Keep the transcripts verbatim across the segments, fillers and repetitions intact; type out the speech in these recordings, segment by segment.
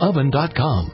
oven dot com.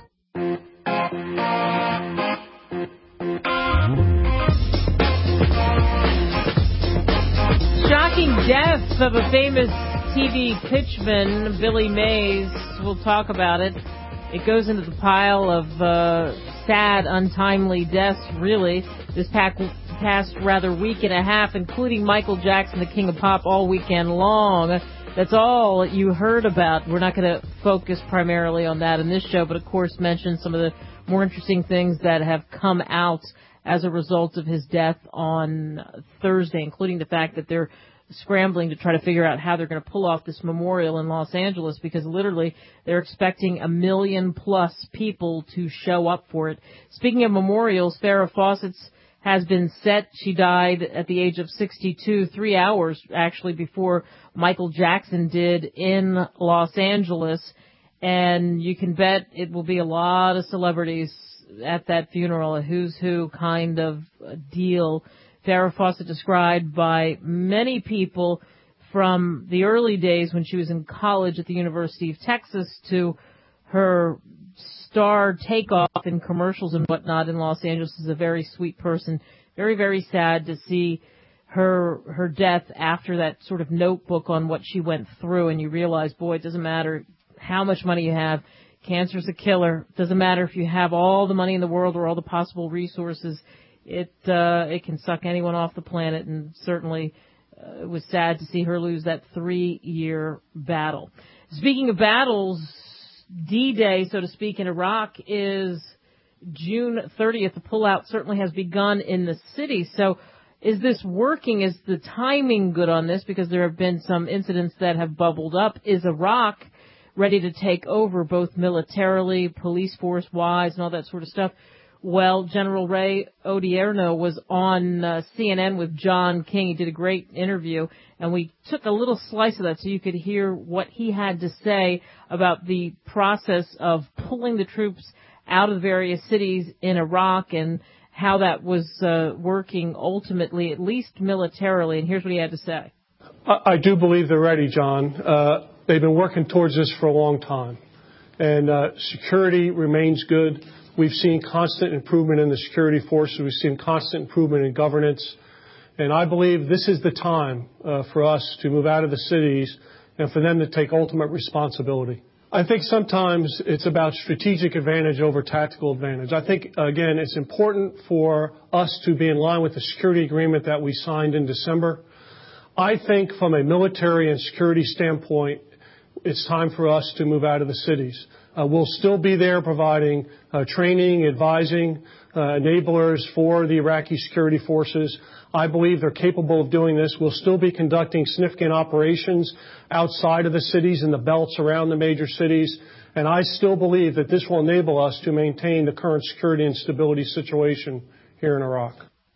Shocking death of a famous T V pitchman, Billy Mays. We'll talk about it. It goes into the pile of uh, sad, untimely deaths, really, this pack, past rather week and a half, including Michael Jackson, the King of Pop, all weekend long. That's all you heard about. We're not going to focus primarily on that in this show, but of course mention some of the more interesting things that have come out as a result of his death on Thursday, including the fact that they're scrambling to try to figure out how they're going to pull off this memorial in Los Angeles, because literally they're expecting a million plus people to show up for it. Speaking of memorials, Farrah Fawcett's has been set. She died at the age of sixty-two, three hours actually before Michael Jackson did in Los Angeles. And you can bet it will be a lot of celebrities at that funeral, a who's who kind of deal. Farrah Fawcett described by many people from the early days when she was in college at the University of Texas to her star takeoff in commercials and whatnot in Los Angeles is a very sweet person. Very, very sad to see her her death after that sort of notebook on what she went through, and you realize, boy, it doesn't matter how much money you have. Cancer's a killer. It doesn't matter if you have all the money in the world or all the possible resources. It uh, it can suck anyone off the planet, and certainly uh, it was sad to see her lose that three-year battle. Speaking of battles, D-Day, so to speak, in Iraq is June thirtieth. The pullout certainly has begun in the city. So is this working? Is the timing good on this? Because there have been some incidents that have bubbled up. Is Iraq ready to take over both militarily, police force-wise, and all that sort of stuff? Well, General Ray Odierno was on uh, C N N with John King. He did a great interview, and we took a little slice of that so you could hear what he had to say about the process of pulling the troops out of the various cities in Iraq and how that was uh, working ultimately, at least militarily. And here's what he had to say. I, I do believe they're ready, John. Uh, they've been working towards this for a long time, and uh, security remains good. We've seen constant improvement in the security forces. We've seen constant improvement in governance. And I believe this is the time uh, for us to move out of the cities and for them to take ultimate responsibility. I think sometimes it's about strategic advantage over tactical advantage. I think, again, it's important for us to be in line with the security agreement that we signed in December. I think from a military and security standpoint, it's time for us to move out of the cities. Uh, we'll still be there providing uh, training, advising, uh, enablers for the Iraqi security forces. I believe they're capable of doing this. We'll still be conducting significant operations outside of the cities and the belts around the major cities. And I still believe that this will enable us to maintain the current security and stability situation here in Iraq.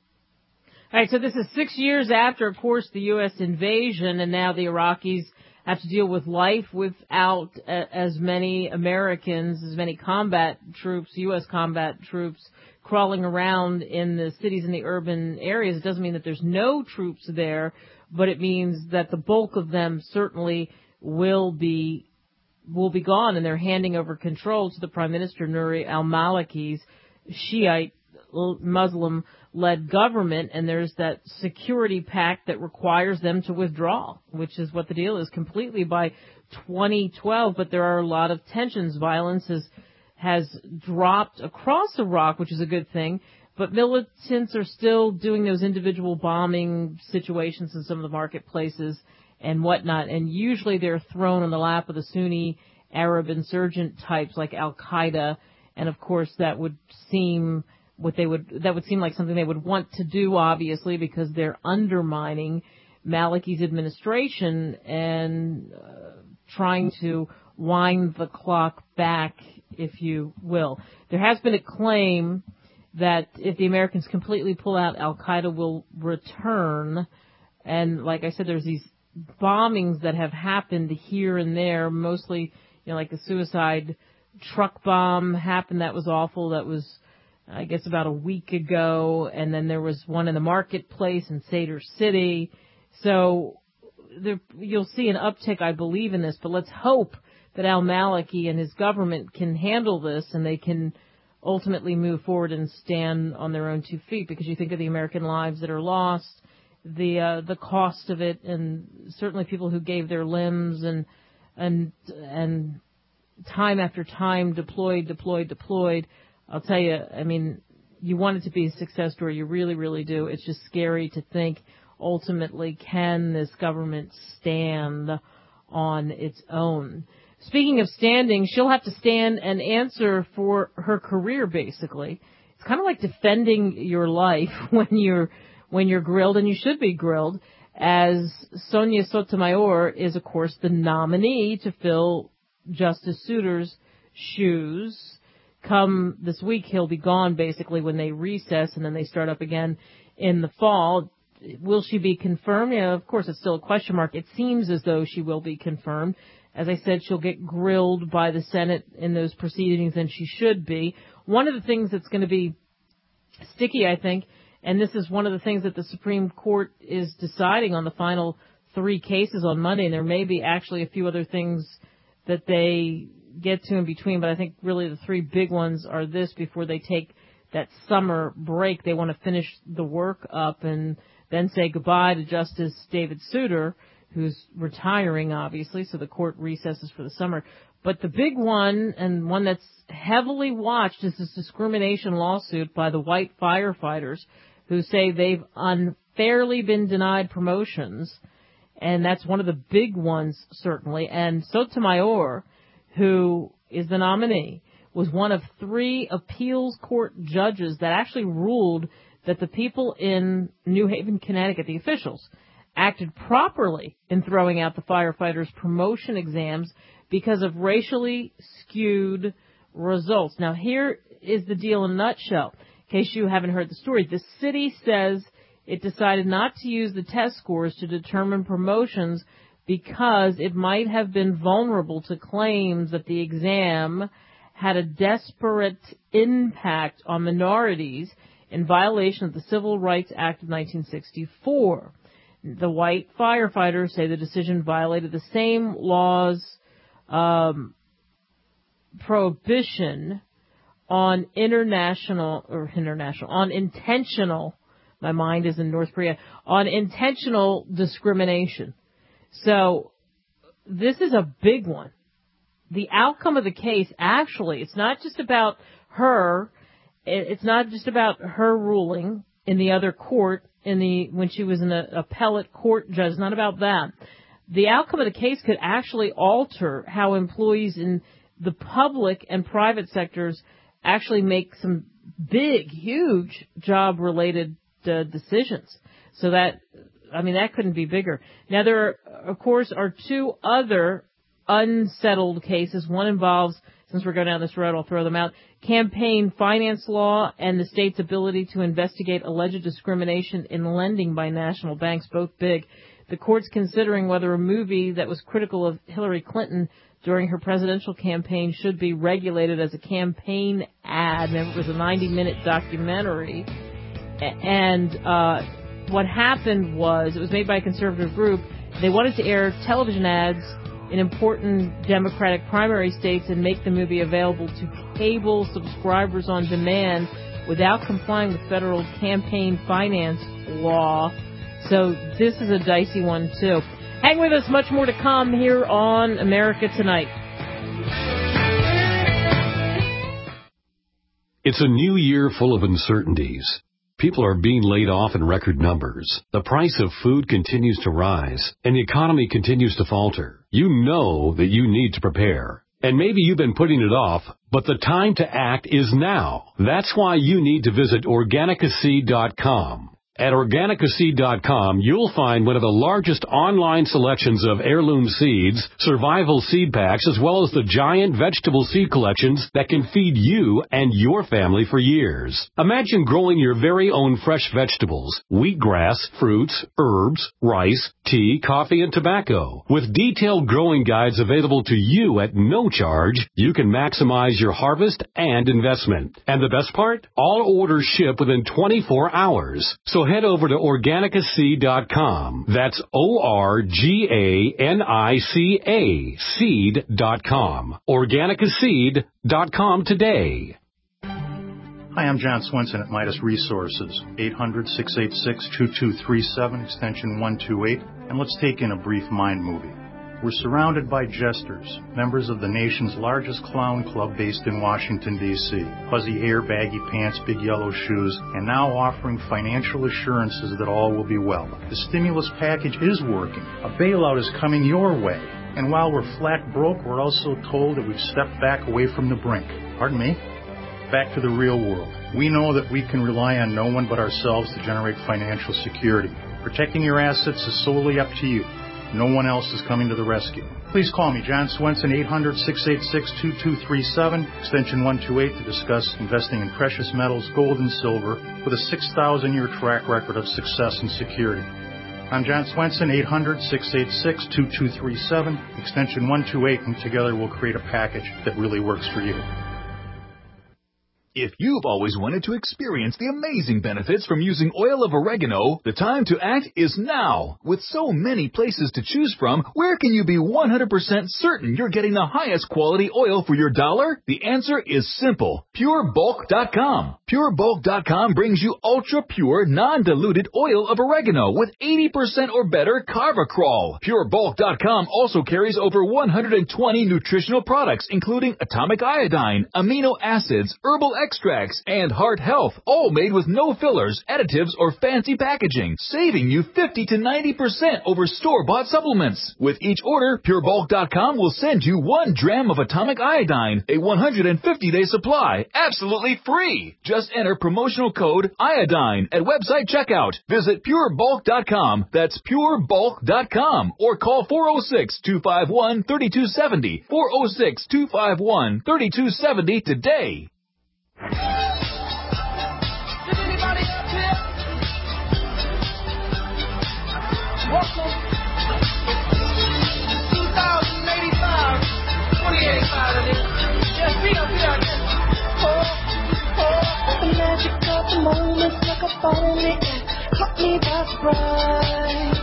All right, so this is six years after, of course, the U S invasion, and now the Iraqis have to deal with life without uh, as many Americans, as many combat troops, U S combat troops, crawling around in the cities and the urban areas. It doesn't mean that there's no troops there, but it means that the bulk of them certainly will be will be gone, and they're handing over control to the Prime Minister, Nouri al-Maliki's Shiite Muslim-led government, and there's that security pact that requires them to withdraw, which is what the deal is completely by twenty twelve. But there are a lot of tensions. Violence has, has dropped across Iraq, which is a good thing, but militants are still doing those individual bombing situations in some of the marketplaces and whatnot, and usually they're thrown in the lap of the Sunni Arab insurgent types like Al-Qaeda, and of course that would seem what they would, that would seem like something they would want to do, obviously, because they're undermining Maliki's administration and uh, trying to wind the clock back, if you will. There has been a claim that if the Americans completely pull out, Al-Qaeda will return. And like I said, there's these bombings that have happened here and there, mostly, you know, like the suicide truck bomb happened. That was awful. That was, I guess, about a week ago. And then there was one in the marketplace in Sadr City. So there, you'll see an uptick, I believe, in this. But let's hope that al-Maliki and his government can handle this and they can ultimately move forward and stand on their own two feet, because you think of the American lives that are lost, the uh, the cost of it, and certainly people who gave their limbs and and and time after time deployed, deployed, deployed. I'll tell you, I mean, you want it to be a success story. You really, really do. It's just scary to think ultimately, can this government stand on its own? Speaking of standing, she'll have to stand and answer for her career, basically. It's kind of like defending your life when you're when you're grilled, and you should be grilled, as Sonia Sotomayor is, of course, the nominee to fill Justice Souter's shoes. Come this week, he'll be gone, basically, when they recess, and then they start up again in the fall. Will she be confirmed? Yeah, of course, it's still a question mark. It seems as though she will be confirmed. As I said, she'll get grilled by the Senate in those proceedings, and she should be. One of the things that's going to be sticky, I think, and this is one of the things that the Supreme Court is deciding on the final three cases on Monday, and there may be actually a few other things that they get to in between, but I think really the three big ones are this before they take that summer break. They want to finish the work up and then say goodbye to Justice David Souter, who's retiring, obviously, so the court recesses for the summer. But the big one, and one that's heavily watched, is this discrimination lawsuit by the white firefighters who say they've unfairly been denied promotions. And that's one of the big ones, certainly. And Sotomayor, who is the nominee, was one of three appeals court judges that actually ruled that the people in New Haven, Connecticut, the officials, acted properly in throwing out the firefighters' promotion exams because of racially skewed results. Now, here is the deal in a nutshell, in case you haven't heard the story. The city says it decided not to use the test scores to determine promotions because it might have been vulnerable to claims that the exam had a disparate impact on minorities in violation of the Civil Rights Act of nineteen sixty-four. The white firefighters say the decision violated the same law's um, prohibition on international, or international, on intentional, my mind is in North Korea, on intentional discrimination. So this is a big one. The outcome of the case, actually, it's not just about her, it's not just about her ruling in the other court, in the when she was an appellate court judge. It's not about that. The outcome of the case could actually alter how employees in the public and private sectors actually make some big, huge job-related uh, decisions. So that, I mean, that couldn't be bigger. Now, there, are, of course, are two other unsettled cases. One involves, since we're going down this road, I'll throw them out, campaign finance law and the state's ability to investigate alleged discrimination in lending by national banks, both big. The court's considering whether a movie that was critical of Hillary Clinton during her presidential campaign should be regulated as a campaign ad. And it was a ninety-minute documentary. And uh, what happened was, it was made by a conservative group. They wanted to air television ads in important Democratic primary states and make the movie available to cable subscribers on demand without complying with federal campaign finance law. So this is a dicey one, too. Hang with us, much more to come here on America Tonight. It's a new year full of uncertainties. People are being laid off in record numbers. The price of food continues to rise, and the economy continues to falter. You know that you need to prepare. And maybe you've been putting it off, but the time to act is now. That's why you need to visit Organica Seed dot com. At Organica Seed dot com, you'll find one of the largest online selections of heirloom seeds, survival seed packs, as well as the giant vegetable seed collections that can feed you and your family for years. Imagine growing your very own fresh vegetables, wheatgrass, fruits, herbs, rice, tea, coffee, and tobacco. With detailed growing guides available to you at no charge, you can maximize your harvest and investment. And the best part? All orders ship within twenty-four hours. So So head over to organica seed dot com. That's O R G A N I C A seed dot com. organica seed dot com today. Hi, I'm John Swenson at Midas Resources, eight hundred, six eight six, two two three seven, extension one two eight, and let's take in a brief mind movie. We're surrounded by jesters, members of the nation's largest clown club based in Washington, D C Fuzzy hair, baggy pants, big yellow shoes, and now offering financial assurances that all will be well. The stimulus package is working. A bailout is coming your way. And while we're flat broke, we're also told that we've stepped back away from the brink. Pardon me? Back to the real world. We know that we can rely on no one but ourselves to generate financial security. Protecting your assets is solely up to you. No one else is coming to the rescue. Please call me, John Swenson, eight hundred, six eight six, two two three seven, extension one two eight, to discuss investing in precious metals, gold and silver, with a six thousand year track record of success and security. I'm John Swenson, eight hundred, six eight six, two two three seven, extension one two eight, and together we'll create a package that really works for you. If you've always wanted to experience the amazing benefits from using oil of oregano, the time to act is now. With so many places to choose from, where can you be one hundred percent certain you're getting the highest quality oil for your dollar? The answer is simple. Pure Bulk dot com. Pure Bulk dot com brings you ultra-pure, non-diluted oil of oregano with eighty percent or better Carvacrol. Pure Bulk dot com also carries over one hundred twenty nutritional products, including atomic iodine, amino acids, herbal extracts, and heart health, all made with no fillers, additives, or fancy packaging, saving you fifty to ninety percent over store-bought supplements. With each order, Pure Bulk dot com will send you one dram of atomic iodine, a one hundred fifty day supply, absolutely free. Just enter promotional code iodine at website checkout. Visit Pure Bulk dot com, that's Pure Bulk dot com, or call four oh six, two five one, three two seven oh, four oh six, two five one, three two seven oh today. Did anybody up here? Welcome. two thousand eighty-five, twenty eighty-five of this. Yes, be up here again. Oh, oh, the magic of the moment, like a ball in the air, caught me by surprise.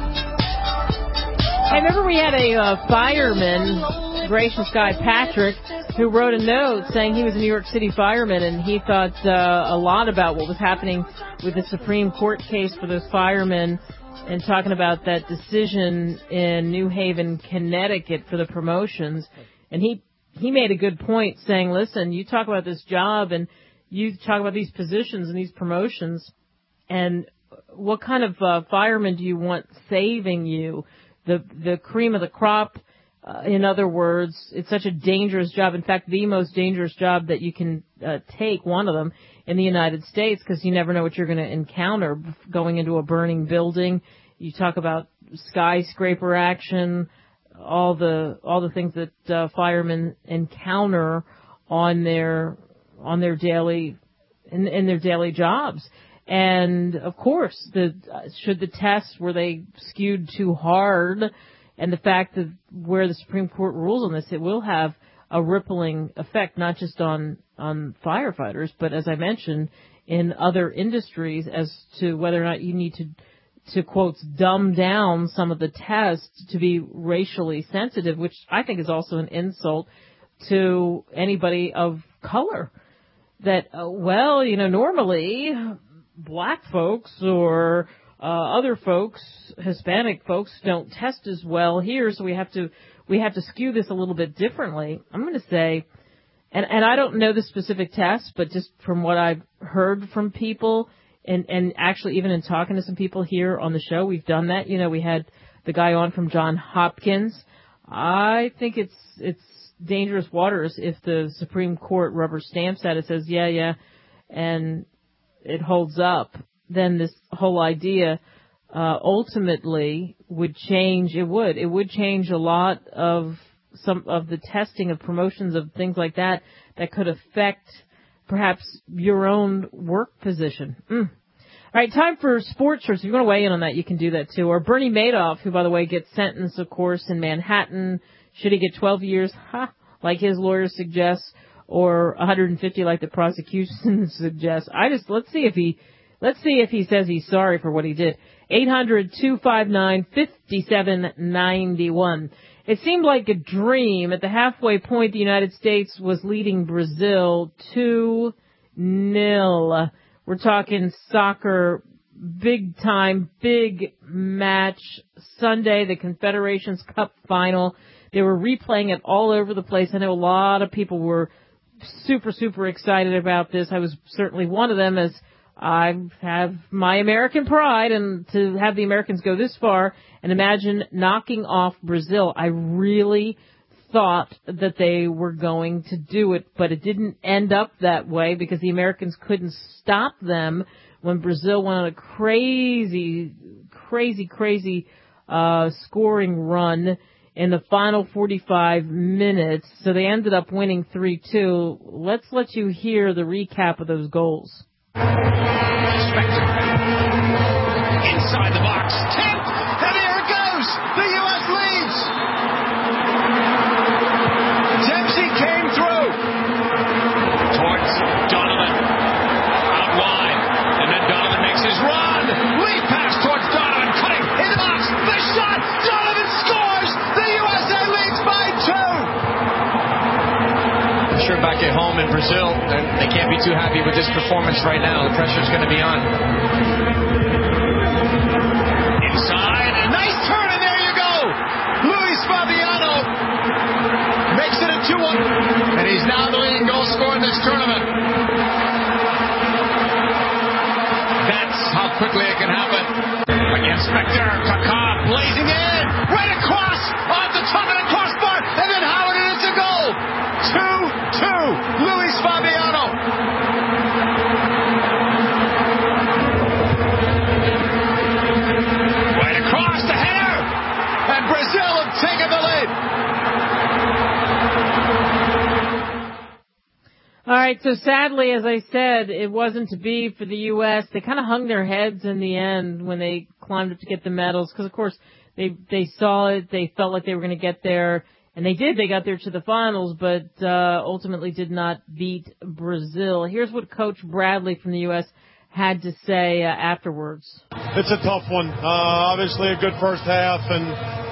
I remember we had a uh, fireman, gracious guy Patrick, who wrote a note saying he was a New York City fireman and he thought uh, a lot about what was happening with the Supreme Court case for those firemen, and talking about that decision in New Haven, Connecticut for the promotions. And he he made a good point saying, listen, you talk about this job and you talk about these positions and these promotions, and what kind of uh, fireman do you want saving you? The the cream of the crop. Uh, in other words, it's such a dangerous job. In fact, the most dangerous job that you can uh, take, one of them, in the United States, because you never know what you're going to encounter going into a burning building. You talk about skyscraper action, all the all the things that uh, firemen encounter on their on their daily in, in their daily jobs. And of course, the uh, should the tests, were they skewed too hard? And the fact that where the Supreme Court rules on this, it will have a rippling effect, not just on, on firefighters, but as I mentioned, in other industries, as to whether or not you need to, to quote, dumb down some of the tests to be racially sensitive, which I think is also an insult to anybody of color. That, uh, well, you know, normally black folks or Uh, other folks, Hispanic folks, don't test as well here, so we have to we have to skew this a little bit differently. I'm going to say, and, and I don't know the specific tests, but just from what I've heard from people, and, and actually even in talking to some people here on the show, we've done that. You know, we had the guy on from Johns Hopkins. I think it's it's dangerous waters if the Supreme Court rubber stamps that. It says, yeah, yeah, and it holds up. Then this whole idea uh, ultimately would change. It would. It would change a lot of some of the testing of promotions of things like that that could affect perhaps your own work position. Mm. All right, time for sports shirts. If you want to weigh in on that, you can do that too. Or Bernie Madoff, who, by the way, gets sentenced, of course, in Manhattan. Should he get twelve years? Ha, like his lawyer suggests, or one hundred fifty like the prosecution suggests. I just, let's see if he Let's see if he says he's sorry for what he did. eight hundred, two five nine, five seven nine one. It seemed like a dream. At the halfway point, the United States was leading Brazil two nil. We're talking soccer, big time, big match. Sunday, the Confederations Cup final. They were replaying it all over the place. I know a lot of people were super, super excited about this. I was certainly one of them, as I have my American pride, and to have the Americans go this far and imagine knocking off Brazil, I really thought that they were going to do it, but it didn't end up that way because the Americans couldn't stop them when Brazil went on a crazy, crazy, crazy uh scoring run in the final forty-five minutes. So they ended up winning three two. Let's let you hear the recap of those goals. Spector. Inside the box. Tipped. And here it goes. The U S leads. Dempsey came through. Towards Donovan. Out wide. And then Donovan makes his run. Lead pass towards Donovan. Cutting in the box. The shot. Donovan scores. The U S A leads by two. I'm sure back at home in Brazil, they can't be too happy with this performance right now. The pressure's going to be on. Inside, a nice turn, and there you go. Luis Fabiano makes it a two one, and he's now the leading goal scorer in this tournament. That's how quickly it can happen. Again, Spector, Kaká blazing in, right across, on the top of the crossbar, and then Howard, and it's a goal. two two, Luis Fabiano. Right across the header, and Brazil have taken the lead. All right, so sadly, as I said, it wasn't to be for the U S. They kind of hung their heads in the end when they climbed up to get the medals, because, of course, they they saw it, they felt like they were going to get there, and they did. They got there to the finals, but uh, ultimately did not beat Brazil. Here's what Coach Bradley from the U S had to say uh, afterwards. It's a tough one. Uh, obviously a good first half, and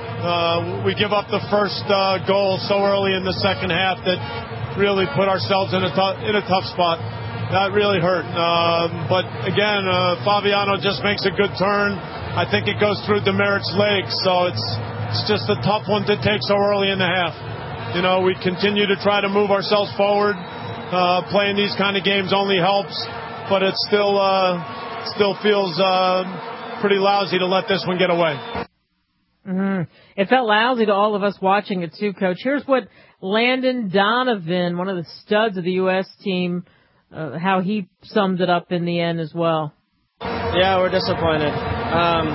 uh, we give up the first uh, goal so early in the second half that really put ourselves in a, t- in a tough spot. That really hurt. Uh, but again, uh, Fabiano just makes a good turn. I think it goes through Demerit's legs, so it's it's just a tough one to take so early in the half. You know, we continue to try to move ourselves forward. Uh, playing these kind of games only helps, but it still uh, still feels uh, pretty lousy to let this one get away. Mm-hmm. It felt lousy to all of us watching it too, Coach. Here's what Landon Donovan, one of the studs of the U S team, uh, how he summed it up in the end as well. Yeah, we're disappointed. Um,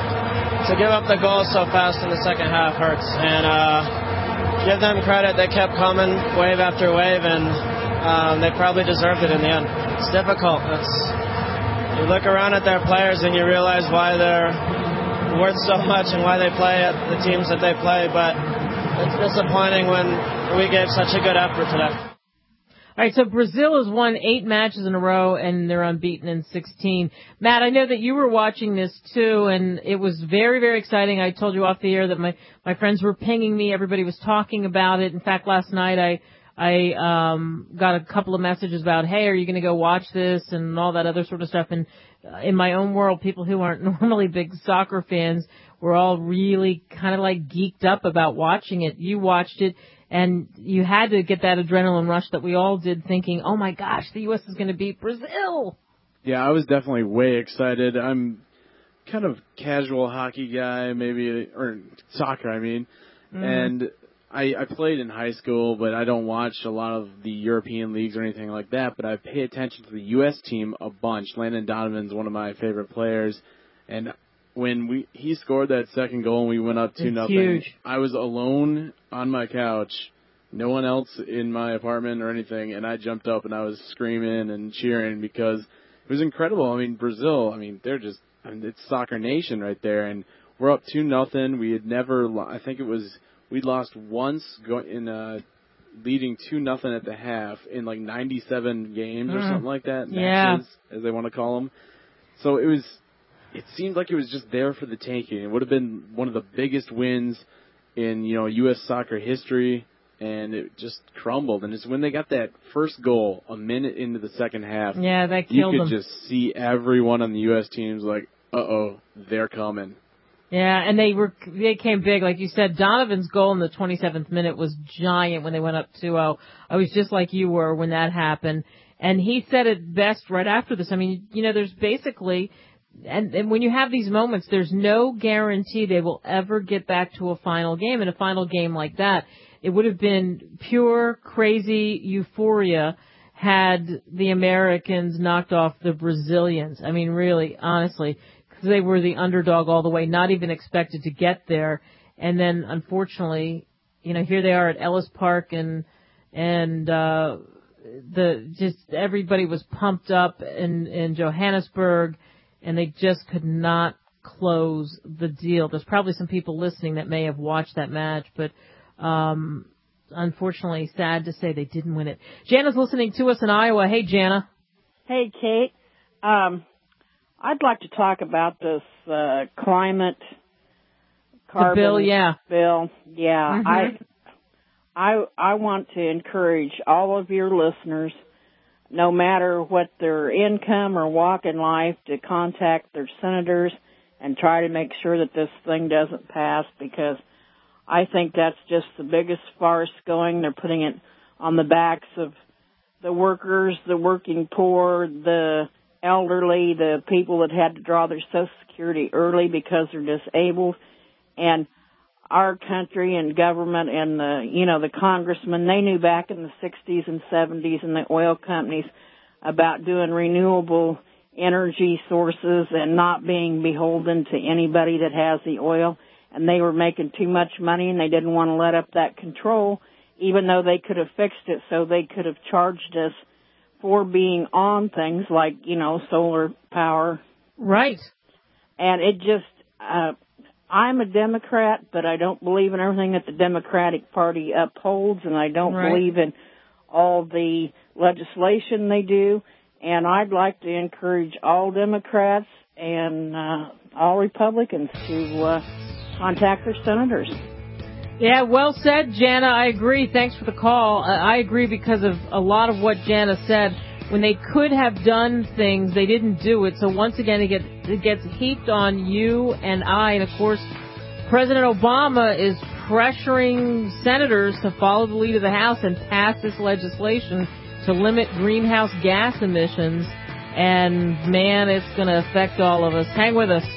to give up the goal so fast in the second half hurts. And uh, give them credit. They kept coming wave after wave, and um, they probably deserved it in the end. It's difficult. It's, you look around at their players and you realize why they're worth so much and why they play at the teams that they play, but it's disappointing when we gave such a good effort today. All right, so Brazil has won eight matches in a row, and they're unbeaten in sixteen. Matt, I know that you were watching this, too, and it was very, very exciting. I told you off the air that my, my friends were pinging me. Everybody was talking about it. In fact, last night I I um got a couple of messages about, hey, are you going to go watch this, and all that other sort of stuff. And uh, in my own world, people who aren't normally big soccer fans were all really kind of like geeked up about watching it. You watched it. And you had to get that adrenaline rush that we all did, thinking, oh, my gosh, the U S is going to beat Brazil. Yeah, I was definitely way excited. I'm kind of casual hockey guy, maybe, or soccer, I mean. Mm. And I, I played in high school, but I don't watch a lot of the European leagues or anything like that. But I pay attention to the U S team a bunch. Landon Donovan's one of my favorite players. And when we he scored that second goal and we went up two nothing, huge. I was alone on my couch, no one else in my apartment or anything, and I jumped up and I was screaming and cheering because it was incredible. I mean, Brazil, I mean, they're just, I mean, it's soccer nation right there, and we're up two nothing. We had never, I think it was, we'd lost once go, in uh, leading two nothing at the half in like ninety-seven games mm. or something like that, matches, yeah. as they want to call them. So it was, it seemed like it was just there for the taking. It would have been one of the biggest wins in, you know, U S soccer history, and it just crumbled. And it's when they got that first goal a minute into the second half. Yeah, that killed You could them. just see everyone on the U S teams like, uh-oh, they're coming. Yeah, and they were they came big. Like you said, Donovan's goal in the twenty-seventh minute was giant when they went up two oh. I was just like you were when that happened. And he said it best right after this. I mean, you know, there's basically, and, and when you have these moments, there's no guarantee they will ever get back to a final game. In a final game like that, it would have been pure, crazy euphoria had the Americans knocked off the Brazilians. I mean, really, honestly, because they were the underdog all the way, not even expected to get there. And then, unfortunately, you know, here they are at Ellis Park, and and uh, the just everybody was pumped up in, in Johannesburg, and they just could not close the deal. There's probably some people listening that may have watched that match, but um, unfortunately, sad to say they didn't win it. Jana's listening to us in Iowa. Hey, Jana. Hey, Kate. Um, I'd like to talk about this uh, climate carbon the bill. Yeah, bill. Yeah, mm-hmm. I, I, I want to encourage all of your listeners, no matter what their income or walk in life, to contact their senators and try to make sure that this thing doesn't pass, because I think that's just the biggest farce going. They're putting it on the backs of the workers, the working poor, the elderly, the people that had to draw their Social Security early because they're disabled. And our country and government and the, you know, the congressmen, they knew back in the sixties and seventies and the oil companies about doing renewable energy sources and not being beholden to anybody that has the oil. And they were making too much money, and they didn't want to let up that control, even though they could have fixed it so they could have charged us for being on things like, you know, solar power. Right. And it just, uh, I'm a Democrat, but I don't believe in everything that the Democratic Party upholds, and I don't right. believe in all the legislation they do. And I'd like to encourage all Democrats and uh, all Republicans to uh, contact their senators. Yeah, well said, Jana. I agree. Thanks for the call. Uh, I agree because of a lot of what Jana said. When they could have done things, they didn't do it. So once again, it gets, it gets heaped on you and I. And, of course, President Obama is pressuring senators to follow the lead of the House and pass this legislation to limit greenhouse gas emissions. And, man, it's going to affect all of us. Hang with us.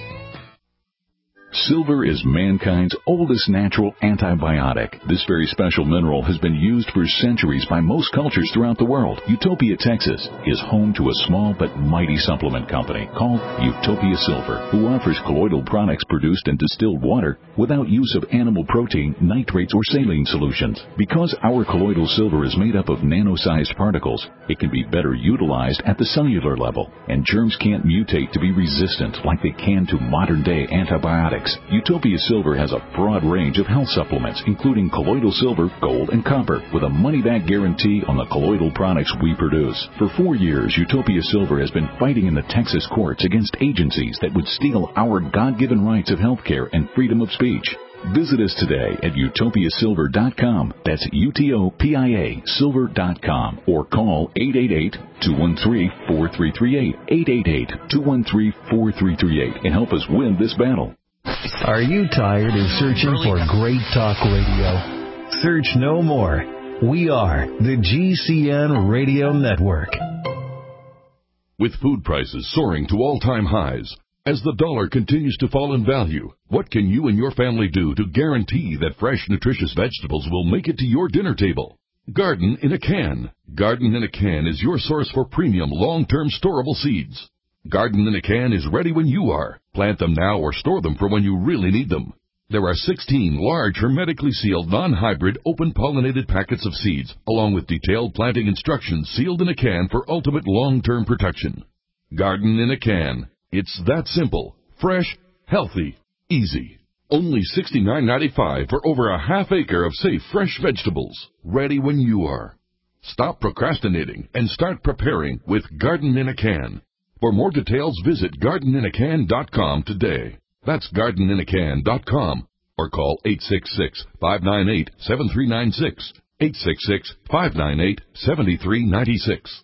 Silver is mankind's oldest natural antibiotic. This very special mineral has been used for centuries by most cultures throughout the world. Utopia, Texas is home to a small but mighty supplement company called Utopia Silver, who offers colloidal products produced in distilled water without use of animal protein, nitrates, or saline solutions. Because our colloidal silver is made up of nano-sized particles, it can be better utilized at the cellular level, and germs can't mutate to be resistant like they can to modern-day antibiotics. Utopia Silver has a broad range of health supplements, including colloidal silver, gold, and copper, with a money-back guarantee on the colloidal products we produce. For four years, Utopia Silver has been fighting in the Texas courts against agencies that would steal our God-given rights of health care and freedom of speech. Visit us today at utopia silver dot com. That's U T O P I A silver dot com. Or call eight eight eight, two one three, four three three eight, eight eight eight, two one three, four three three eight, and help us win this battle. Are you tired of searching for great talk radio? Search no more. We are the G C N Radio Network. With food prices soaring to all-time highs, as the dollar continues to fall in value, what can you and your family do to guarantee that fresh, nutritious vegetables will make it to your dinner table? Garden in a Can. Garden in a Can is your source for premium, long-term storable seeds. Garden in a Can is ready when you are. Plant them now or store them for when you really need them. There are sixteen large, hermetically sealed, non-hybrid, open-pollinated packets of seeds, along with detailed planting instructions sealed in a can for ultimate long-term protection. Garden in a Can. It's that simple, fresh, healthy, easy. Only sixty-nine ninety-five for over a half acre of safe, fresh vegetables, ready when you are. Stop procrastinating and start preparing with Garden in a Can. For more details, visit garden in a can dot com today. That's garden in a can dot com. Or call eight six six, five nine eight, seven three nine six. eight six six, five nine eight, seven three nine six.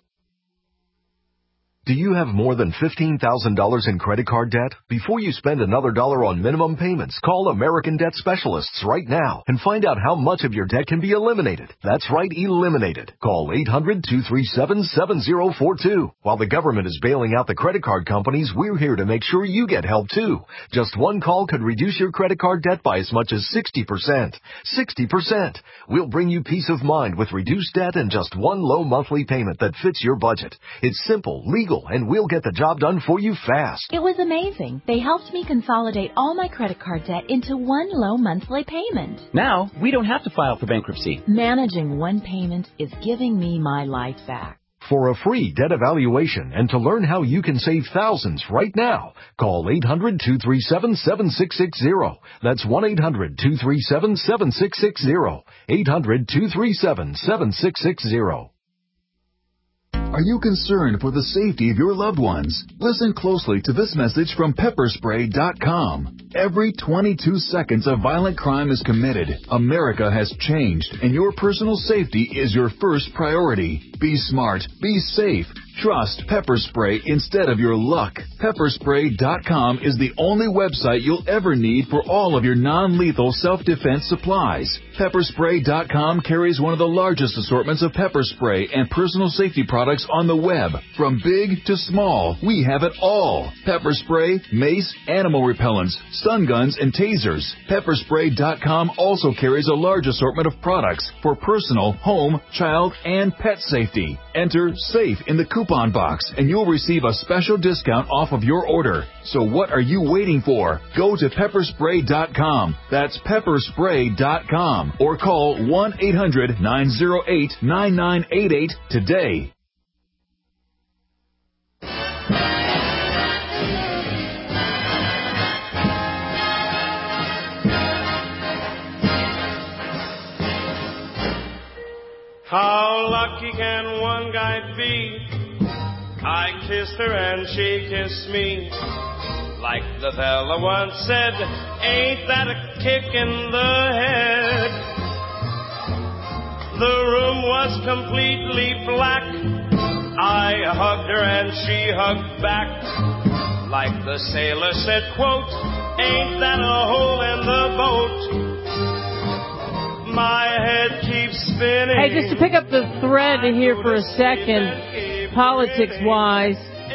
Do you have more than fifteen thousand dollars in credit card debt? Before you spend another dollar on minimum payments, call American Debt Specialists right now and find out how much of your debt can be eliminated. That's right, eliminated. Call eight hundred, two three seven, seven zero four two. While the government is bailing out the credit card companies, we're here to make sure you get help too. Just one call could reduce your credit card debt by as much as sixty percent. sixty percent. We'll bring you peace of mind with reduced debt and just one low monthly payment that fits your budget. It's simple, legal, and we'll get the job done for you fast. It was amazing. They helped me consolidate all my credit card debt into one low monthly payment. Now, we don't have to file for bankruptcy. Managing one payment is giving me my life back. For a free debt evaluation and to learn how you can save thousands right now, call eight hundred, two three seven, seven six six zero. That's one eight hundred, two three seven, seven six six zero. eight hundred, two three seven, seven six six zero. Are you concerned for the safety of your loved ones? Listen closely to this message from pepper spray dot com. Every twenty-two seconds a violent crime is committed. America has changed, and your personal safety is your first priority. Be smart. Be safe. Trust Pepper Spray instead of your luck. pepper spray dot com is the only website you'll ever need for all of your non-lethal self-defense supplies. pepper spray dot com carries one of the largest assortments of pepper spray and personal safety products on the web. From big to small, we have it all. Pepper spray, mace, animal repellents, stun guns, and tasers. pepper spray dot com also carries a large assortment of products for personal, home, child, and pet safety. Enter SAFE in the coupon box and you'll receive a special discount off of your order. So what are you waiting for? Go to pepper spray dot com. That's pepper spray dot com or call one eight hundred, nine oh eight, nine nine eight eight today. How lucky can one guy be? I kissed her and she kissed me. Like the fella once said, ain't that a kick in the head? The room was completely black. I hugged her and she hugged back. Like the sailor said, quote, ain't that a hole in the boat? My head keeps spinning. Hey, just to pick up the thread here for a second, politics-wise,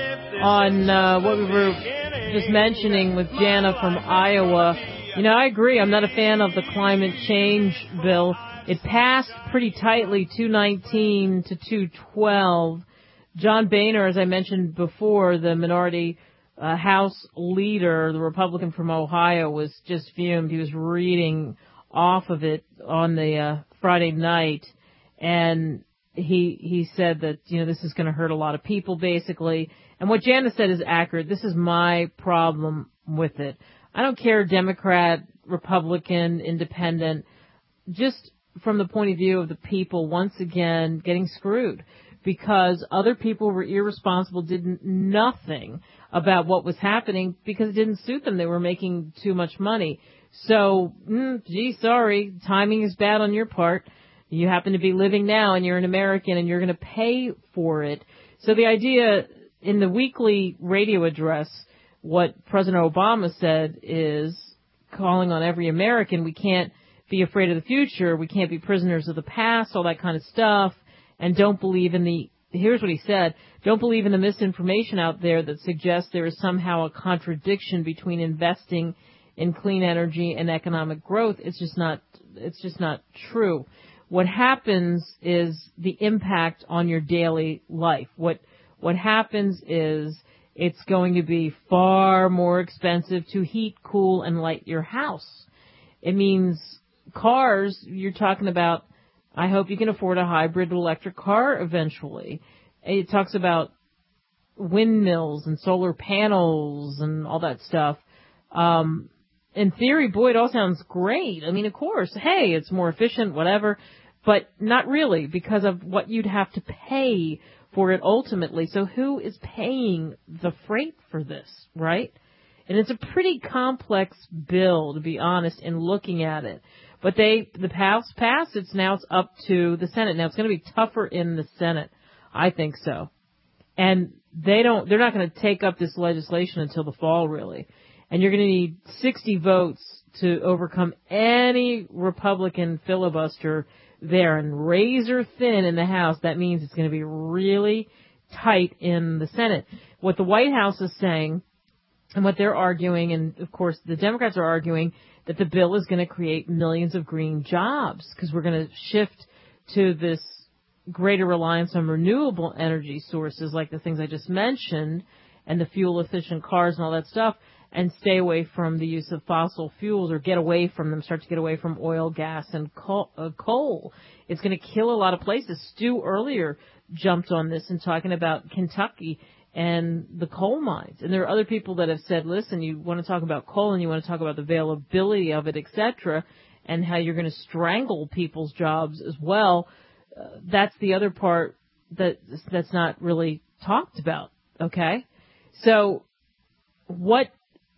on uh, what we were just mentioning with Jana from Iowa. You know, I agree. I'm not a fan of the climate change bill. It passed pretty tightly, two nineteen to two twelve. John Boehner, as I mentioned before, the minority uh, House leader, the Republican from Ohio, was just fumed. He was reading off of it on the uh, Friday night, and he he said that, you know, this is going to hurt a lot of people, basically. And what Janice said is accurate. This is my problem with it. I don't care, Democrat, Republican, Independent, just from the point of view of the people, once again, getting screwed because other people were irresponsible, did nothing about what was happening because it didn't suit them. They were making too much money. So, mm, gee, sorry, timing is bad on your part. You happen to be living now and you're an American and you're going to pay for it. So the idea in the weekly radio address, what President Obama said is calling on every American, we can't be afraid of the future, we can't be prisoners of the past, all that kind of stuff, and don't believe in the, here's what he said, don't believe in the misinformation out there that suggests there is somehow a contradiction between investing in clean energy and economic growth. It's just not, it's just not true. What happens is the impact on your daily life. What, what happens is it's going to be far more expensive to heat, cool, and light your house. It means cars, you're talking about, I hope you can afford a hybrid electric car eventually. It talks about windmills and solar panels and all that stuff. Um, in theory, boy, it all sounds great. I mean, of course, hey, it's more efficient, whatever, but not really because of what you'd have to pay for it ultimately. So who is paying the freight for this, right? And it's a pretty complex bill, to be honest, in looking at it. But they, the House passed, it's now it's up to the Senate. Now it's going to be tougher in the Senate. I think so. And they don't, they're not going to take up this legislation until the fall, really. And you're going to need sixty votes to overcome any Republican filibuster there, and razor thin in the House. That means it's going to be really tight in the Senate. What the White House is saying and what they're arguing, and of course the Democrats are arguing, that the bill is going to create millions of green jobs because we're going to shift to this greater reliance on renewable energy sources like the things I just mentioned and the fuel efficient cars and all that stuff, and stay away from the use of fossil fuels, or get away from them, start to get away from oil, gas, and coal. Uh, coal. It's going to kill a lot of places. Stu earlier jumped on this and talking about Kentucky and the coal mines. And there are other people that have said, listen, you want to talk about coal and you want to talk about the availability of it, et cetera, and how you're going to strangle people's jobs as well. Uh, that's the other part that that's not really talked about, okay? So what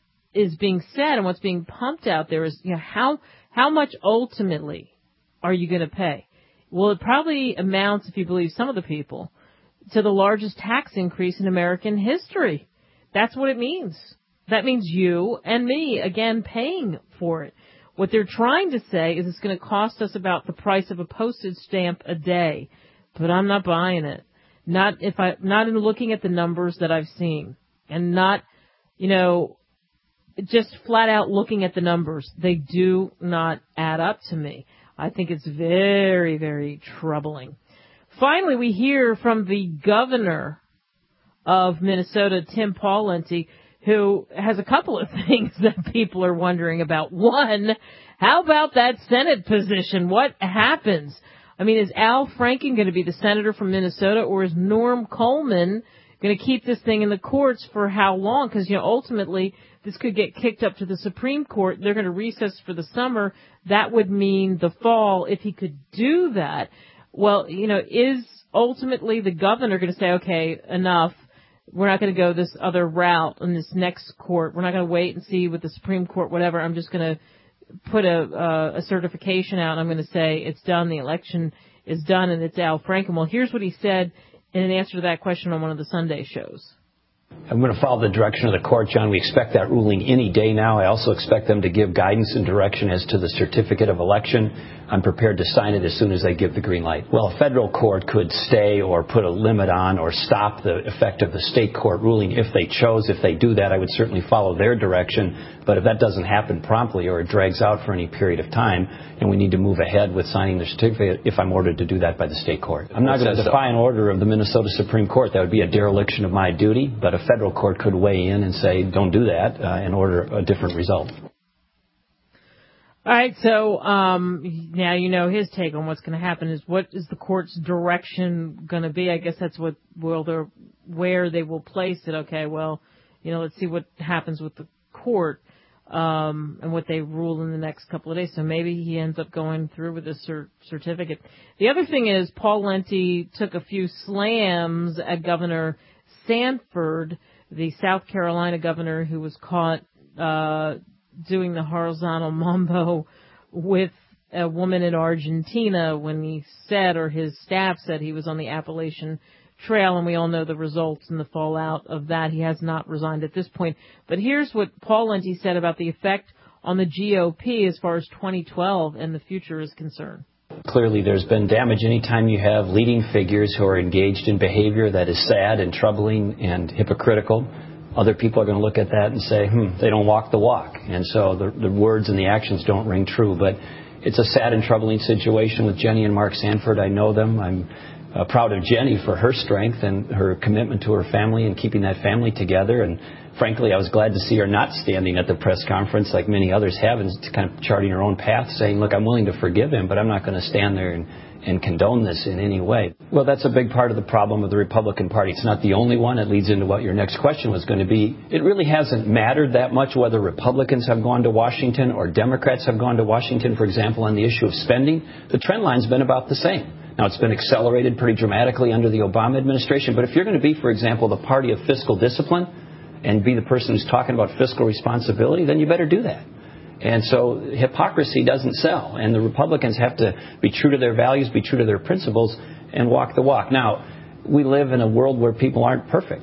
is being said and what's being pumped out there is, you know, how how much ultimately are you going to pay? Well, it probably amounts, if you believe some of the people, to the largest tax increase in American history. That's what it means. That means you and me, again, paying for it. What they're trying to say is it's going to cost us about the price of a postage stamp a day, but I'm not buying it. Not if I, not in looking at the numbers that I've seen, and not, you know, just flat out looking at the numbers. They do not add up to me. I think it's very, very troubling. Finally, we hear from the governor of Minnesota, Tim Pawlenty, who has a couple of things that people are wondering about. One, how about that Senate position? What happens? I mean, is Al Franken going to be the senator from Minnesota, or is Norm Coleman going to keep this thing in the courts for how long? Because, you know, ultimately, this could get kicked up to the Supreme Court. They're going to recess for the summer. That would mean the fall if he could do that. Well, you know, is ultimately the governor going to say, okay, enough, we're not going to go this other route in this next court. We're not going to wait and see with the Supreme Court, whatever. I'm just going to put a, uh, a certification out, and I'm going to say it's done, the election is done, and it's Al Franken. Well, here's what he said in an answer to that question on one of the Sunday shows. I'm going to follow the direction of the court, John. We expect that ruling any day now. I also expect them to give guidance and direction as to the certificate of election. I'm prepared to sign it as soon as they give the green light. Well, a federal court could stay or put a limit on or stop the effect of the state court ruling if they chose. If they do that, I would certainly follow their direction. But if that doesn't happen promptly or it drags out for any period of time and we need to move ahead with signing the certificate, if I'm ordered to do that by the state court. I'm not going to defy an order of the Minnesota Supreme Court. That would be a dereliction of my duty. But a federal court could weigh in and say, don't do that, uh, and order a different result. All right, so um, now you know his take on what's going to happen. Is what is the court's direction going to be? I guess that's what will they're where they will place it. Okay, well, you know, let's see what happens with the court um, and what they rule in the next couple of days. So maybe he ends up going through with this cert- certificate. The other thing is Pawlenty took a few slams at Governor Sanford, the South Carolina governor who was caught uh, doing the horizontal mambo with a woman in Argentina when he said, or his staff said, he was on the Appalachian Trail, and we all know the results and the fallout of that. He has not resigned at this point. But here's what Pawlenty said about the effect on the G O P as far as twenty twelve and the future is concerned. Clearly, there's been damage anytime you have leading figures who are engaged in behavior that is sad and troubling and hypocritical. Other people are going to look at that and say, hmm, they don't walk the walk. And so the, the words and the actions don't ring true. But it's a sad and troubling situation with Jenny and Mark Sanford. I know them. I'm uh, proud of Jenny for her strength and her commitment to her family and keeping that family together. And frankly, I was glad to see her not standing at the press conference like many others have and kind of charting her own path, saying, look, I'm willing to forgive him, but I'm not going to stand there and, and condone this in any way. Well, that's a big part of the problem of the Republican Party. It's not the only one. It leads into what your next question was going to be. It really hasn't mattered that much whether Republicans have gone to Washington or Democrats have gone to Washington, for example, on the issue of spending. The trend line's been about the same. Now, it's been accelerated pretty dramatically under the Obama administration, but if you're going to be, for example, the party of fiscal discipline and be the person who's talking about fiscal responsibility, then you better do that. And so hypocrisy doesn't sell, and the Republicans have to be true to their values, be true to their principles, and walk the walk. Now, we live in a world where people aren't perfect.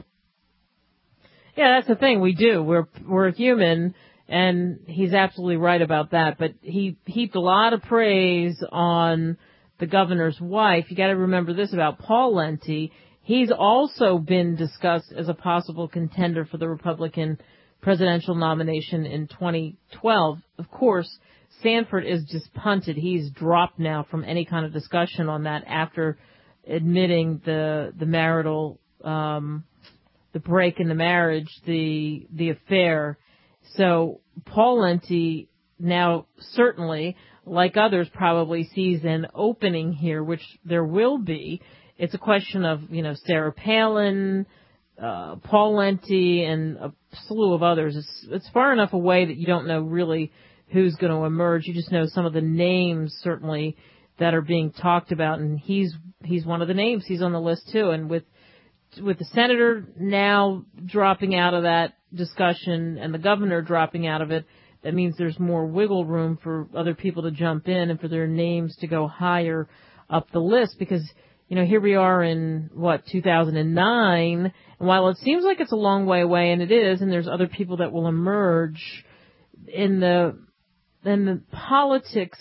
Yeah, that's the thing. We do. We're we're human, and he's absolutely right about that. But he heaped a lot of praise on the governor's wife. You got to remember this about Paul Lenti. He's also been discussed as a possible contender for the Republican presidential nomination in twenty twelve. Of course, Sanford is just punted. He's dropped now from any kind of discussion on that after admitting the the marital um the break in the marriage, the the affair. So Paul Lenti now certainly, like others, probably sees an opening here, which there will be. It's a question of, you know, Sarah Palin, uh, Paul Lenti, and a slew of others. It's, it's far enough away that you don't know really who's going to emerge. You just know some of the names, certainly, that are being talked about, and he's he's one of the names. He's on the list, too. And with with the senator now dropping out of that discussion and the governor dropping out of it, that means there's more wiggle room for other people to jump in and for their names to go higher up the list. Because, you know, here we are in, what, two thousand nine, and while it seems like it's a long way away, and it is, and there's other people that will emerge in the in the politics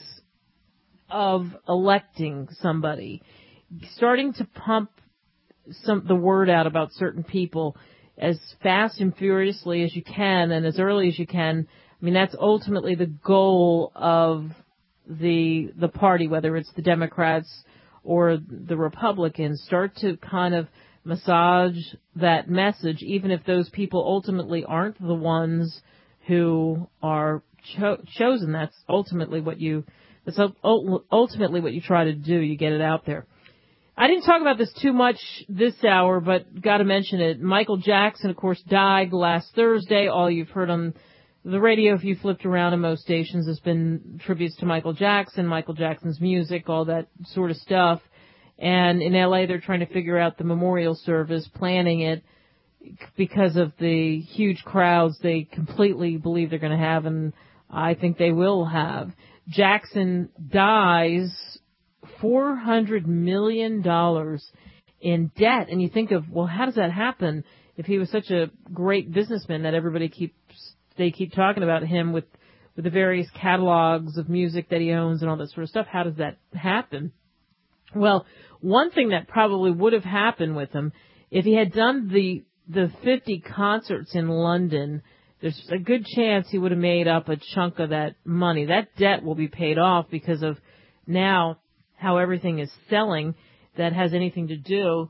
of electing somebody, starting to pump some the word out about certain people as fast and furiously as you can and as early as you can. I mean, that's ultimately the goal of the the party, whether it's the Democrats or the Republicans. Start to kind of massage that message, even if those people ultimately aren't the ones who are cho- chosen. That's ultimately what you that's ultimately what you try to do. You get it out there. I didn't talk about this too much this hour, but got to mention it. Michael Jackson, of course, died last Thursday. All you've heard on the radio, if you flipped around in most stations, has been tributes to Michael Jackson, Michael Jackson's music, all that sort of stuff. And in L A, they're trying to figure out the memorial service, planning it because of the huge crowds they completely believe they're going to have, and I think they will have. Jackson dies four hundred million dollars in debt. And you think of, well, how does that happen if he was such a great businessman that everybody keeps, they keep talking about him with, with the various catalogs of music that he owns and all that sort of stuff. How does that happen? Well, one thing that probably would have happened with him, if he had done the, the fifty concerts in London, there's a good chance he would have made up a chunk of that money. That debt will be paid off because of now how everything is selling that has anything to do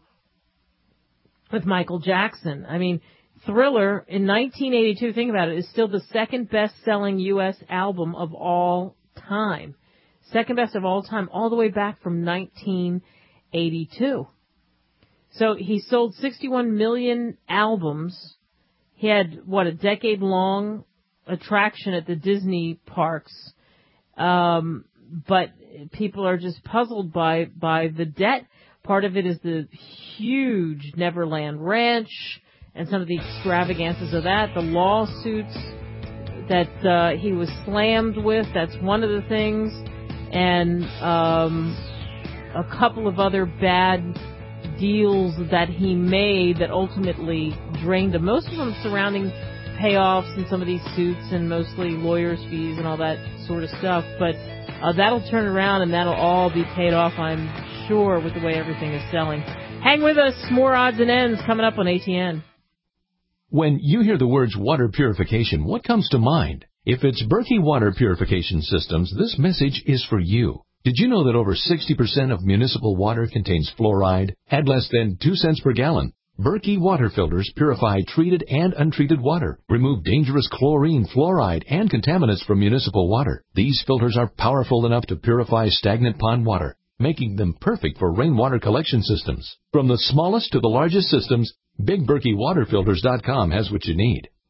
with Michael Jackson. I mean, Thriller in nineteen eighty-two, think about it, is still the second best-selling U S album of all time. Second best of all time, all the way back from nineteen eighty-two. So he sold sixty-one million albums. He had, what, a decade-long attraction at the Disney parks. Um, but people are just puzzled by, by the debt. Part of it is the huge Neverland Ranch and some of the extravagances of that, the lawsuits that uh, he was slammed with. That's one of the things. And um, a couple of other bad deals that he made that ultimately drained him. Most of them surrounding payoffs and some of these suits and mostly lawyers' fees and all that sort of stuff. But uh, that'll turn around and that'll all be paid off, I'm sure, with the way everything is selling. Hang with us. More odds and ends coming up on A T N. When you hear the words water purification, what comes to mind? If it's Berkey Water Purification Systems, this message is for you. Did you know that over sixty percent of municipal water contains fluoride at less than two cents per gallon? Berkey water filters purify treated and untreated water, remove dangerous chlorine, fluoride, and contaminants from municipal water. These filters are powerful enough to purify stagnant pond water, making them perfect for rainwater collection systems. From the smallest to the largest systems, Big Berkey Water Filters dot com has what you need.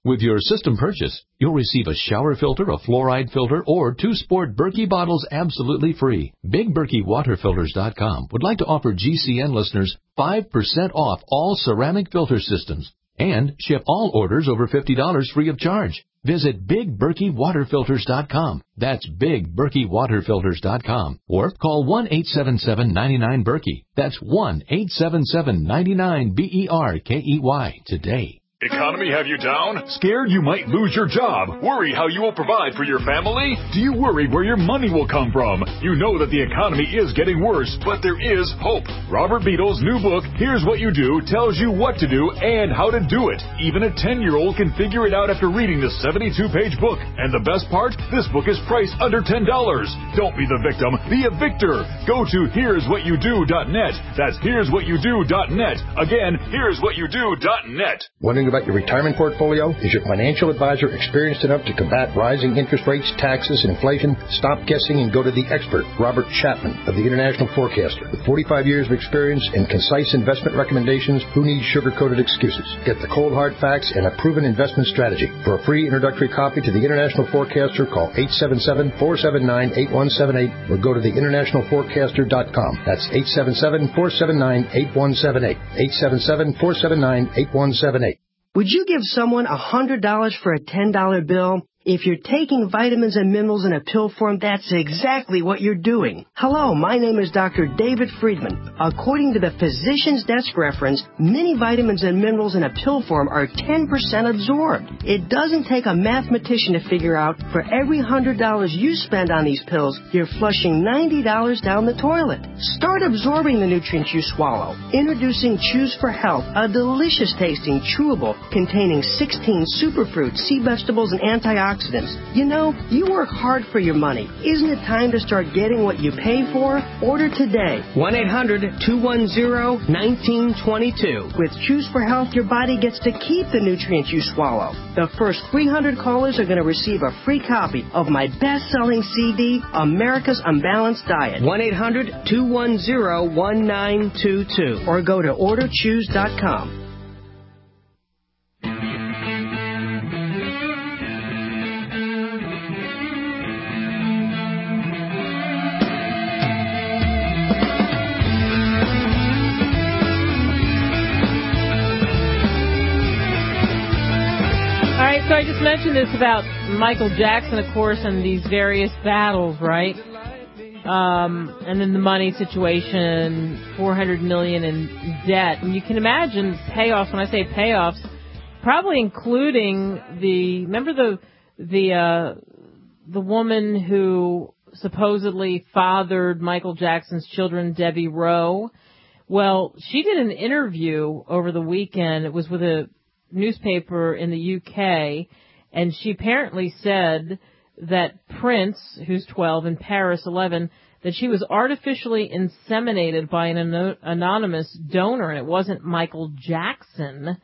With your system purchase, you'll receive a shower filter, a fluoride filter, or two sport Berkey bottles absolutely free. Big Berkey Water Filters dot com would like to offer G C N listeners five percent off all ceramic filter systems and ship all orders over fifty dollars free of charge. Visit Big Berkey Water Filters dot com. That's Big Berkey Water Filters dot com. Or call one eight seven seven, nine nine, Berkey. That's one eight seven seven, nine nine, B E R K E Y today. Economy have you down? Scared you might lose your job? Worry how you will provide for your family? Do you worry where your money will come from? You know that the economy is getting worse, but there is hope. Robert Beadle's new book, Here's What You Do, tells you what to do and how to do it. Even a ten-year-old can figure it out after reading the seventy-two page book. And the best part? This book is priced under ten dollars. Don't be the victim, be a victor. Go to here's what you do dot net. That's here's what you do dot net. Again, here's what you do dot net. Wondering about your retirement portfolio? Is your financial advisor experienced enough to combat rising interest rates, taxes, and inflation? Stop guessing and go to the expert, Robert Chapman of the International Forecaster. With forty-five years of experience and concise investment recommendations, who needs sugar-coated excuses? Get the cold hard facts and a proven investment strategy. For a free introductory copy to the International Forecaster, call eight seven seven, four seven nine, eight one seven eight or go to the international forecaster dot com. That's eight seven seven, four seven nine, eight one seven eight. eight seven seven, four seven nine, eight one seven eight. Would you give someone one hundred dollars for a ten dollar bill? If you're taking vitamins and minerals in a pill form, that's exactly what you're doing. Hello, my name is Doctor David Friedman. According to the Physician's Desk reference, many vitamins and minerals in a pill form are ten percent absorbed. It doesn't take a mathematician to figure out for every one hundred dollars you spend on these pills, you're flushing ninety dollars down the toilet. Start absorbing the nutrients you swallow. Introducing Choose for Health, a delicious tasting chewable containing sixteen superfruits, sea vegetables, and antioxidants. You know, you work hard for your money. Isn't it time to start getting what you pay for? Order today. one eight hundred, two one zero, one nine two two. With Choose for Health, your body gets to keep the nutrients you swallow. The first three hundred callers are going to receive a free copy of my best-selling C D, America's Unbalanced Diet. one eight hundred, two one zero, one nine two two. Or go to order choose dot com. So I just mentioned this about Michael Jackson, of course, and these various battles, right? Um, and then the money situation, four hundred million dollars in debt. And you can imagine payoffs. When I say payoffs, probably including the, remember the, the, uh, the woman who supposedly fathered Michael Jackson's children, Debbie Rowe? Well, she did an interview over the weekend. It was with a newspaper in the U K, and she apparently said that Prince, who's twelve, and Paris, eleven, that she was artificially inseminated by an an- anonymous donor, and it wasn't Michael Jackson.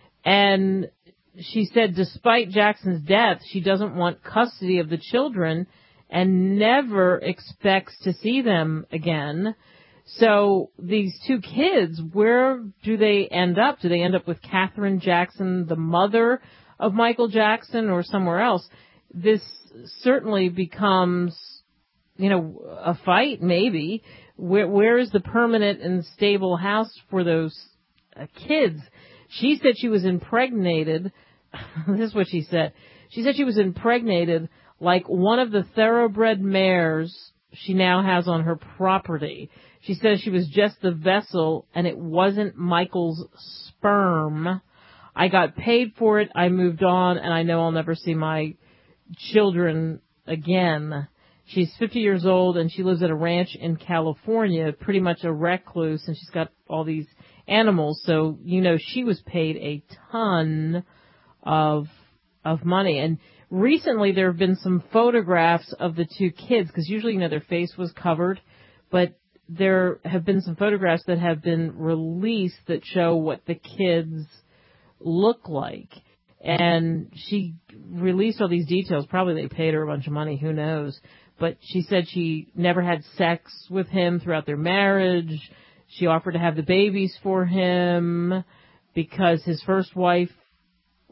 And she said despite Jackson's death, she doesn't want custody of the children and never expects to see them again. So these two kids, where do they end up? Do they end up with Catherine Jackson, the mother of Michael Jackson, or somewhere else? This certainly becomes, you know, a fight, maybe. Where, where is the permanent and stable house for those uh, kids? She said she was impregnated. This is what she said. She said she was impregnated like one of the thoroughbred mares she now has on her property. She says she was just the vessel, and it wasn't Michael's sperm. I got paid for it, I moved on, and I know I'll never see my children again. She's fifty years old, and she lives at a ranch in California, pretty much a recluse, and she's got all these animals. So, you know, she was paid a ton of of money. And recently there have been some photographs of the two kids, because usually, you know, their face was covered, but there have been some photographs that have been released that show what the kids look like. And she released all these details. Probably they paid her a bunch of money, who knows. But she said she never had sex with him throughout their marriage. She offered to have the babies for him because his first wife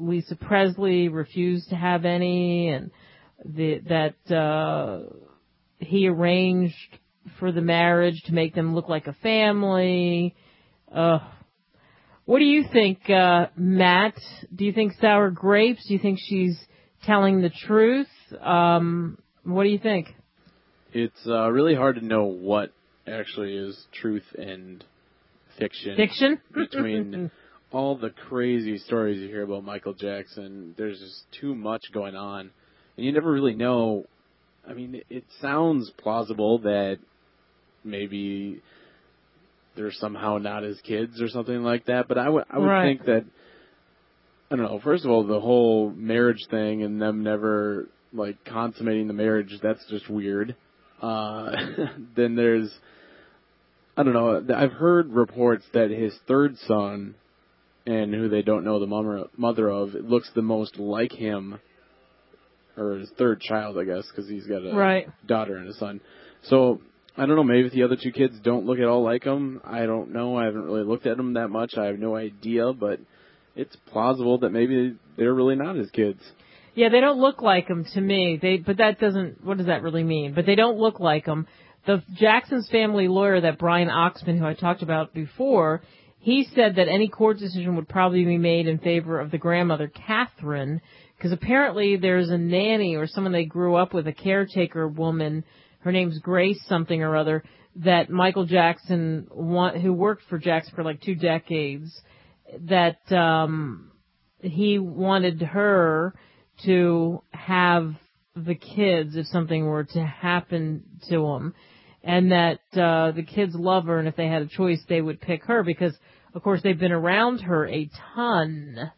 Lisa Presley refused to have any, and the, that uh, he arranged for the marriage to make them look like a family. Uh, what do you think, uh, Matt? Do you think sour grapes? Do you think she's telling the truth? Um, what do you think? It's uh, really hard to know what actually is truth and fiction. Fiction? Between all the crazy stories you hear about Michael Jackson, there's just too much going on. And you never really know. I mean, it, it sounds plausible that maybe they're somehow not his kids or something like that. But I would I would Right. think that, I don't know, first of all, the whole marriage thing and them never, like, consummating the marriage, that's just weird. Uh, then there's, I don't know, I've heard reports that his third son, and who they don't know the mother, mother of, looks the most like him, or his third child, I guess, because he's got a Right. daughter and a son. So, I don't know, maybe the other two kids don't look at all like him. I don't know. I haven't really looked at them that much. I have no idea, but it's plausible that maybe they're really not his kids. Yeah, they don't look like him to me. They, but that doesn't. What does that really mean? But they don't look like him. The Jackson's family lawyer, that Brian Oxman, who I talked about before, he said that any court decision would probably be made in favor of the grandmother, Catherine, because apparently there's a nanny or someone they grew up with, a caretaker woman. Her name's Grace something or other, that Michael Jackson, want, who worked for Jackson for like two decades, that um, he wanted her to have the kids if something were to happen to them, and that uh, the kids love her, and if they had a choice, they would pick her because, of course, they've been around her a ton.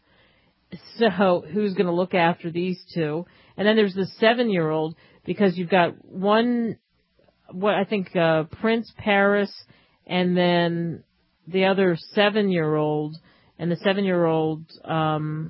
So who's going to look after these two? And then there's the seven-year-old, because you've got one, what I think uh, Prince Paris, and then the other seven-year-old, and the seven-year-old um,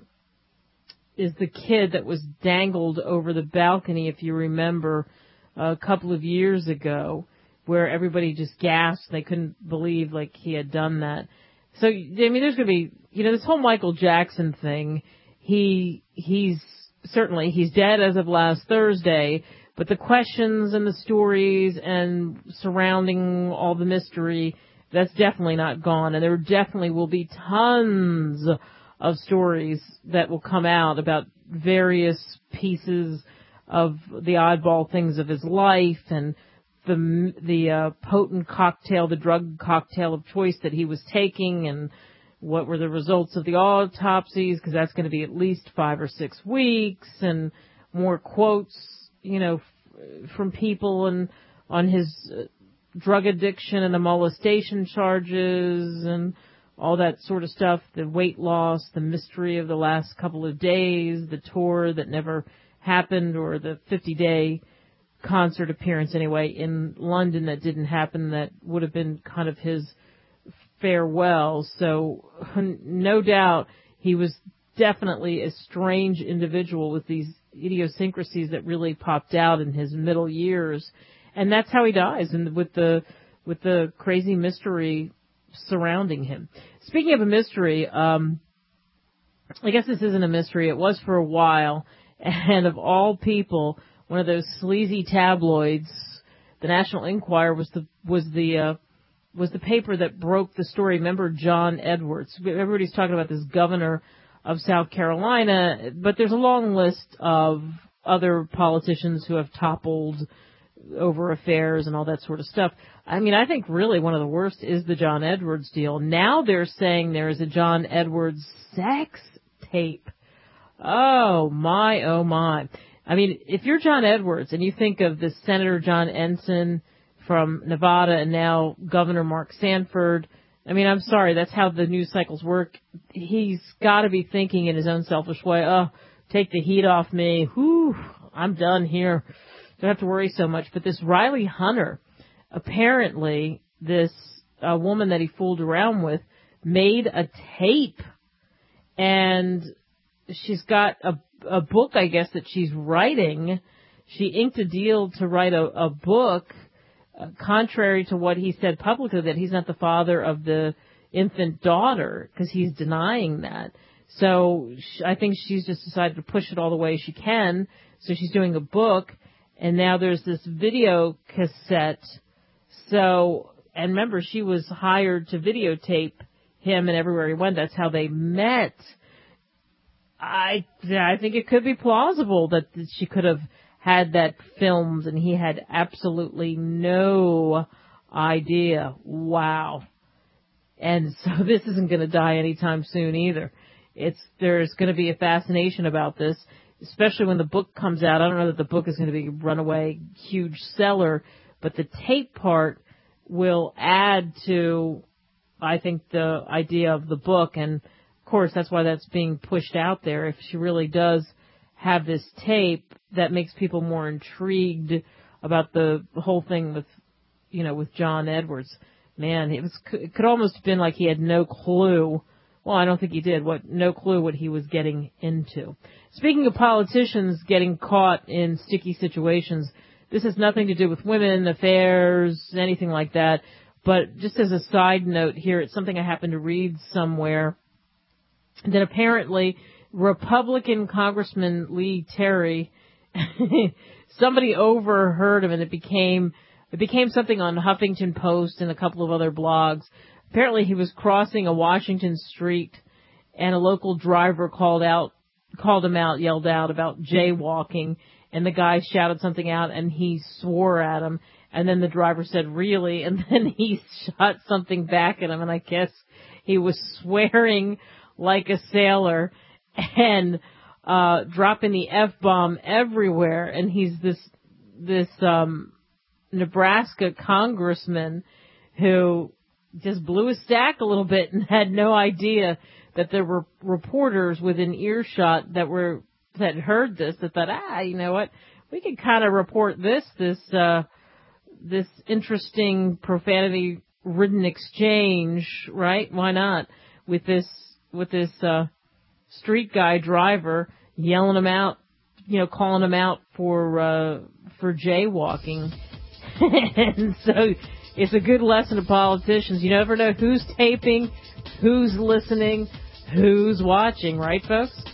is the kid that was dangled over the balcony, if you remember, a couple of years ago, where everybody just gasped. They couldn't believe, like, he had done that. So, I mean, there's going to be, you know, this whole Michael Jackson thing, he, he's, certainly, he's dead as of last Thursday, but the questions and the stories and surrounding all the mystery, that's definitely not gone. And there definitely will be tons of stories that will come out about various pieces of the oddball things of his life and the the uh, potent cocktail, the drug cocktail of choice that he was taking, and what were the results of the autopsies, because that's going to be at least five or six weeks, and more quotes, you know, f- from people and on his uh, drug addiction and the molestation charges and all that sort of stuff, the weight loss, the mystery of the last couple of days, the tour that never happened, or the fifty-day concert appearance anyway in London that didn't happen, that would have been kind of his farewell. So no doubt he was definitely a strange individual with these idiosyncrasies that really popped out in his middle years. And that's how he dies, and with the with the crazy mystery surrounding him. Speaking of a mystery, um, I guess this isn't a mystery. It was for a while, and of all people, one of those sleazy tabloids, the National Enquirer, was the was the uh, was the paper that broke the story. Remember John Edwards? Everybody's talking about this governor of South Carolina, but there's a long list of other politicians who have toppled over affairs and all that sort of stuff. I mean, I think really one of the worst is the John Edwards deal. Now they're saying there is a John Edwards sex tape. Oh my, oh my. I mean, if you're John Edwards and you think of the Senator John Ensign from Nevada and now Governor Mark Sanford, I mean, I'm sorry, that's how the news cycles work. He's got to be thinking in his own selfish way, oh, take the heat off me. Whew, I'm done here. Don't have to worry so much. But this Riley Hunter, apparently this uh, woman that he fooled around with, made a tape, and she's got a, a book, I guess, that she's writing. She inked a deal to write a, a book, uh, contrary to what he said publicly, that he's not the father of the infant daughter, because he's denying that. So I think she's just decided to push it all the way she can. So she's doing a book, and now there's this video cassette. So, and remember, she was hired to videotape him and everywhere he went. That's how they met. I, I think it could be plausible that she could have had that filmed and he had absolutely no idea. Wow. And so this isn't going to die anytime soon either. It's, there's going to be a fascination about this, especially when the book comes out. I don't know that the book is going to be a runaway huge seller, but the tape part will add to, I think, the idea of the book. And of course, that's why that's being pushed out there. If she really does have this tape, that makes people more intrigued about the whole thing with, you know, with John Edwards. Man, it was, it could almost have been like he had no clue. Well, I don't think he did. What, no clue what he was getting into. Speaking of politicians getting caught in sticky situations, this has nothing to do with women, affairs, anything like that. But just as a side note here, it's something I happened to read somewhere, that apparently Republican Congressman Lee Terry, somebody overheard him, and it became it became something on Huffington Post and a couple of other blogs. Apparently he was crossing a Washington street, and a local driver called out, called him out, yelled out about jaywalking, and the guy shouted something out, and he swore at him. And then the driver said, "Really?" And then he shot something back at him, and I guess he was swearing like a sailor and uh dropping the F-bomb everywhere. And he's this this um Nebraska congressman who just blew his stack a little bit and had no idea that there were reporters within earshot that were that heard this, that thought, ah, you know what, we could kind of report this this uh this interesting profanity-ridden exchange, right? Why not? With this, with this, uh, street guy driver yelling him out, you know, calling him out for, uh, for jaywalking. And so it's a good lesson to politicians. You never know who's taping, who's listening, who's watching, right, folks?